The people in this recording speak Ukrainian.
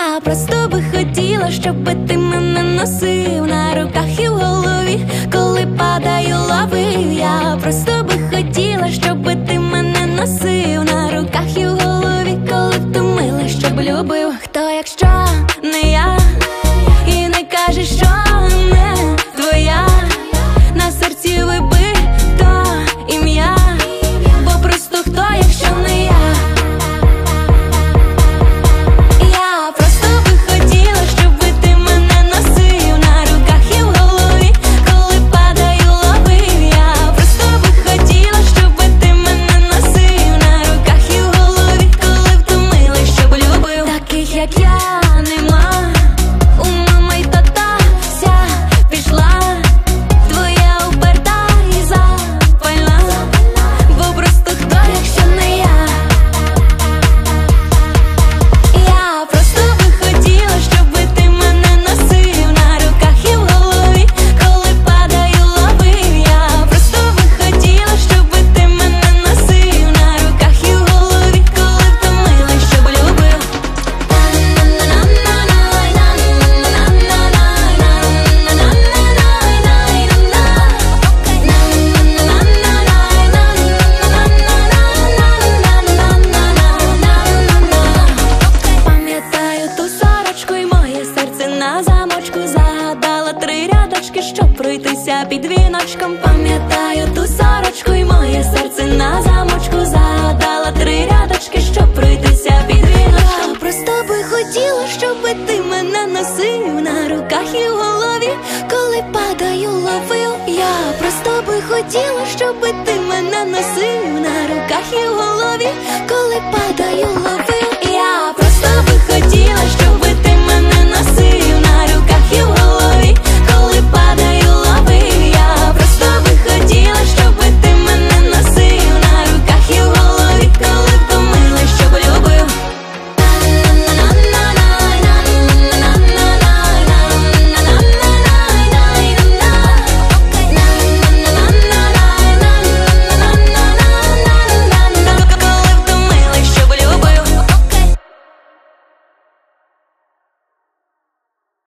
Я просто би хотіла, щоб ти мене носив на руках і в голові, коли падаю, ловив. Я просто би хотіла, щоб ти мене носив на руках і в голові, коли втомила, щоб любив. Хто, якщо не я, і не каже, що не твоя, на серці вибито ім'я, бо просто хто, якщо не я. Я просто би хотіла, щоб ти мене носив на руках і в голові, коли падаю, ловив. Я просто би хотіла, щоб ти мене носив на руках і в голові, коли втомила, щоб любив. Таких, як я, нема. У мами й тата вся пішла, твоя уперта і запальна, бо просто хто, якщо не я. Я просто би хотіла, щоб ти мене носив на руках і в голові, коли падаю, ловив. Я просто би хотіла, щоб ти мене носив на руках і в голові, коли втомила, щоб любив. Пам'ятаю ту сорочку й моє серце на замочку, загадала 3 рядочки, щоб пройтися під віночком. Пам'ятаю ту сорочку й моє серце на замочку, загадала 3 рядочки, щоб пройтися під віночком. Я просто би хотіла, щоб ти мене носив на руках і в голові, коли падаю, ловив. Я просто би хотіла, щоб ти мене носив на руках і в голові, коли падаю, ловив. Я просто би хотіла, щоб